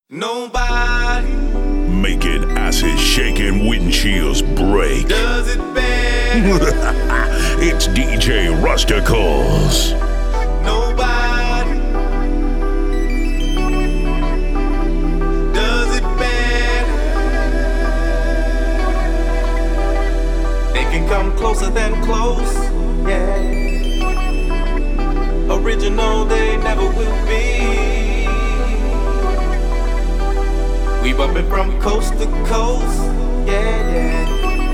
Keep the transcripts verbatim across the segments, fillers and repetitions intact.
Nobody making asses shake and windshields break. does it better. It's D J Rusticles. Nobody does it better. They can come closer than close, yeah. Original they never will be. We bumpin' from coast to coast, yeah, yeah.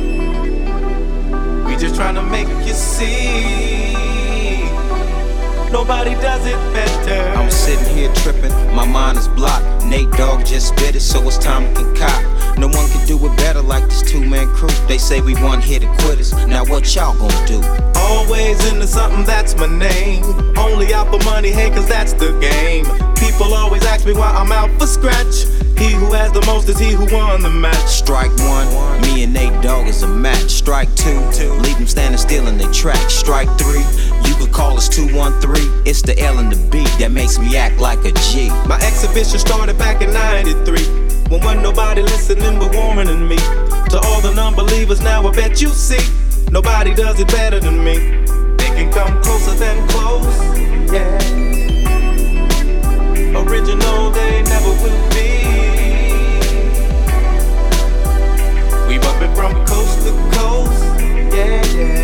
We just tryna make you see. Nobody does it better. I'm sitting here tripping, my mind is blocked. Nate Dogg just spit it, so it's time to concoct. No one can do it better like this two-man crew. They say we one hit quitters. Now what y'all gonna do? Always into something, that's my name. Only out for money, hey, cause that's the game. People always ask me why I'm out for scratch. He who has the most is he who won the match. Strike one, me and Nate Dogg is a match. Strike two, leave them standing still in their track. Strike three, you could call us two one three. It's the L and the B that makes me act like a G. My exhibition started back in ninety-three, when wasn't nobody listening but warmer than me. To all the non-believers now I bet you see, nobody does it better than me. They can come closer than close, yeah. Original they never will be. We bumpin' from coast to coast, yeah, yeah.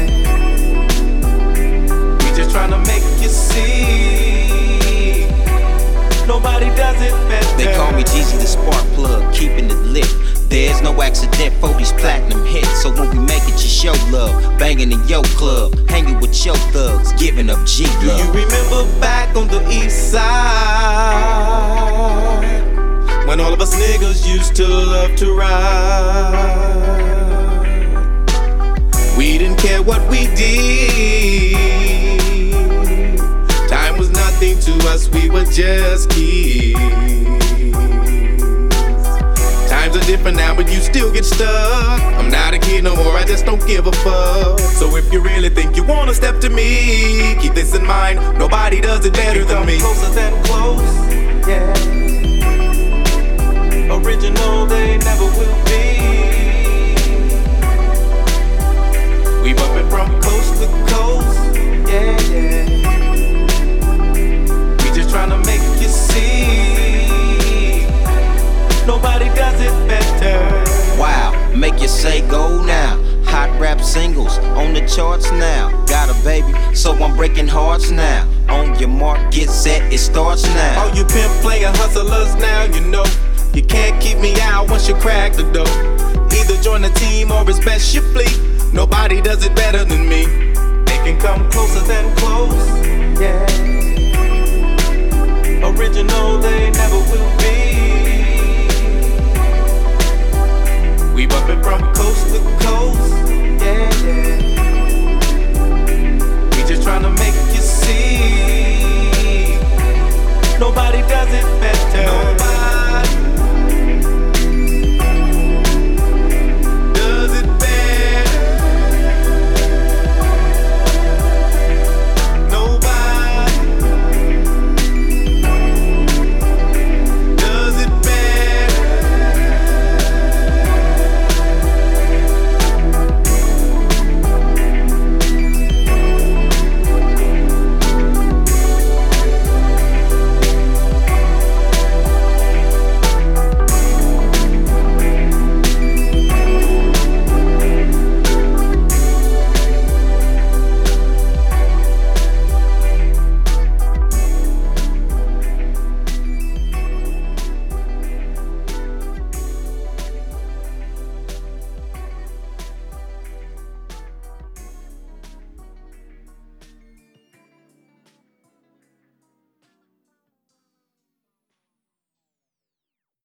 We just tryna make you see. Nobody does it better. They call me Jeezy the spark plug, keeping it lit. There's no accident for these platinum hits. So when we make it, you show love. Banging in your club, hanging with your thugs, giving up G love. Do you remember back on the east side, when all of us niggas used to love to ride? We didn't care what we did. Time was nothing to us, we were just kids. Times are different now, but you still get stuck. I'm not a kid no more, I just don't give a fuck. So if you really think you wanna step to me, keep this in mind, nobody does it better than me. Closer than close, yeah. Original they never will be. We bumpin' from coast to coast, yeah, yeah. We just tryna make you see. Nobody does it better. Wow, make you say go now. Hot rap singles on the charts now. Got a baby, so I'm breaking hearts now. On your mark, get set, it starts now. All you pimp player hustlers now, you know you can't keep me out once you crack the door. Either join the team or it's best you flee. Nobody does it better than me. They can come closer than close, yeah. Original they never